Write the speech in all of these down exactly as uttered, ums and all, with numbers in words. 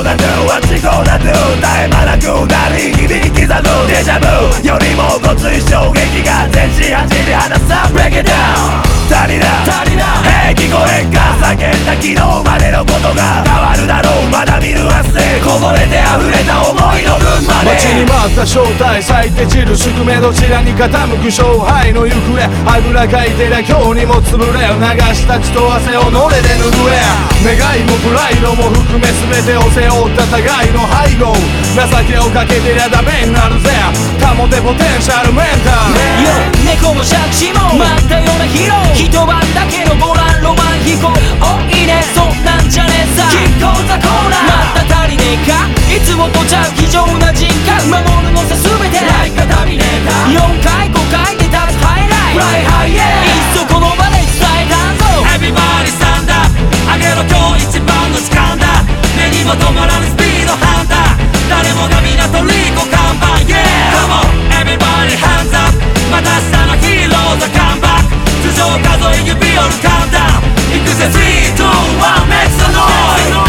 こだとあっちこだと絶え間なくなり響き刻むデジャブよりもごつい衝撃が全身走り放つ Break it down 足りな足りな Hey 聞こえんか叫んだ昨日までのことが変わるだろうまだ見ぬ明日こぼれて溢れた思いの分まで待ちに待った正体咲いて散る宿命どちらに傾く勝敗の行方あぐらかいてりゃ今日にも潰れ流した血と汗をのれで拭え願いもプライドも含め全てを背負った互いの背後情けをかけてりゃダメになるぜ保てポテンシャルメンタルよ猫も借地も待ったようなヒーロー一晩だけのボランロマン飛行おいいねそんなんじゃねえさキッコーザコーナーまた足りねえかいつもとちゃう非常な人格守るのさ全てライカタミネーターよんかいごかいで立つハイライトフライハイエーいっそこの場で伝えたんぞ Everybody stand up あげろ今日一番の時間だ目にも止まらぬスピードハンター誰もが港リコ看板 Yeah Come on everybody hands up また明日のヒーローズカムバック頭上数え指折るカウンダウンいくぜスリー、ツー、ワン Make some noise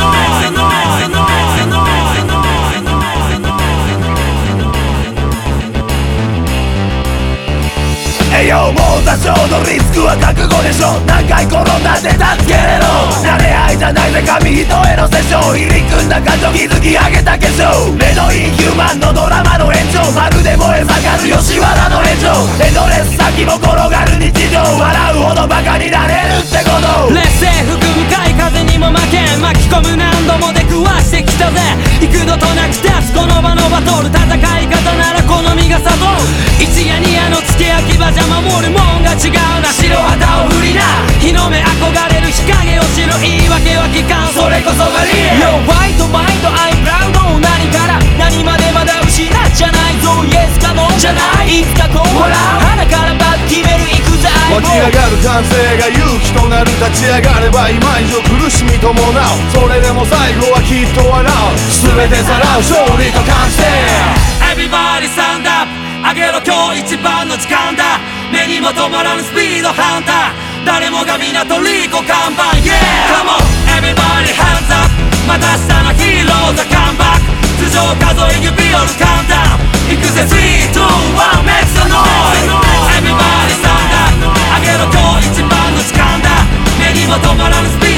栄養も多少のリスクは覚悟でしょ何回転んだって立つけれど慣れ合いじゃないぜ紙一重のセッション入り組んだ感情築き上げた化粧目のインヒューマンのドラマの延長まるで燃え盛る吉原の炎上エンドレス先も転がる日常笑うほどバカになれるってこと劣勢吹く深い風にも負けん巻き込む何度も出くわしてきたぜ幾度となく立つこの場のバトル戦い方なら好みが悟る一夜二夜の付け焼き場じゃ守るもんが違うな白旗を振りな日の目憧れる日陰を知る言い訳は聞かんそれこそがリアル Yo white mind I'm proud 何から何までまだ失っちゃないぞ Yes かもじゃないいつかこう笑う鼻からバッ決める行くぜ湧き上がる感性が勇気となる立ち上がれば今以上苦しみ伴うそれでも最後はきっと笑う全てさらう勝利と感じて Everybody stand up あげろ今日一番の時間だ目にも止まらぬスピードハンター誰もが港リコ看板 Yeah Come on everybody hands up また明日のヒーローズカムバック頭上数え指折るカウンダウンいくぜスリー、ツー、ワン Make some noise Everybody stand up あげろ今日一番の時間だ目にも止まらぬスピード